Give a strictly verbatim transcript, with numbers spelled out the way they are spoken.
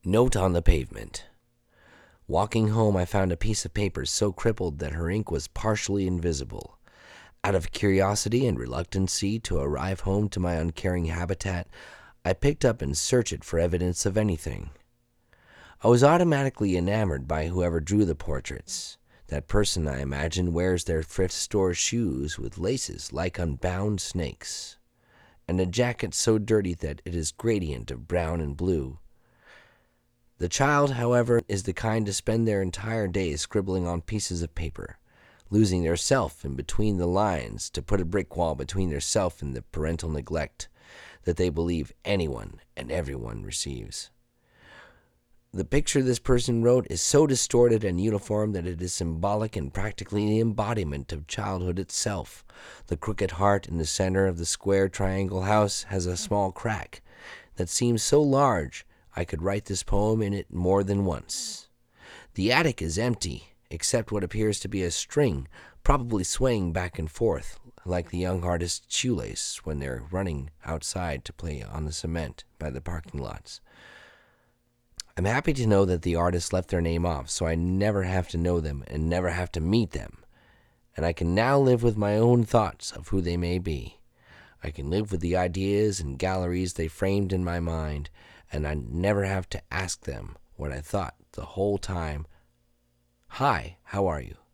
Note on the pavement. Walking home, I found a piece of paper so crippled that her ink was partially invisible. Out of curiosity and reluctancy to arrive home to my uncaring habitat, I picked up and searched it for evidence of anything. I was automatically enamored by whoever drew the portraits. That person, I imagine, wears their thrift store shoes with laces like unbound snakes, and a jacket so dirty that it is gradient of brown and blue. The child, however, is the kind to spend their entire days scribbling on pieces of paper, losing their self in between the lines to put a brick wall between their self and the parental neglect that they believe anyone and everyone receives. The picture this person wrote is so distorted and uniform that it is symbolic and practically the embodiment of childhood itself. The crooked heart in the center of the square triangle house has a small crack that seems so large I could write this poem in it more than once. The attic is empty, except what appears to be a string, probably swaying back and forth, like the young artist's shoelace when they're running outside to play on the cement by the parking lots. I'm happy to know that the artist left their name off, so I never have to know them and never have to meet them. And I can now live with my own thoughts of who they may be. I can live with the ideas and galleries they framed in my mind, and I never have to ask them what I thought the whole time. Hi, how are you?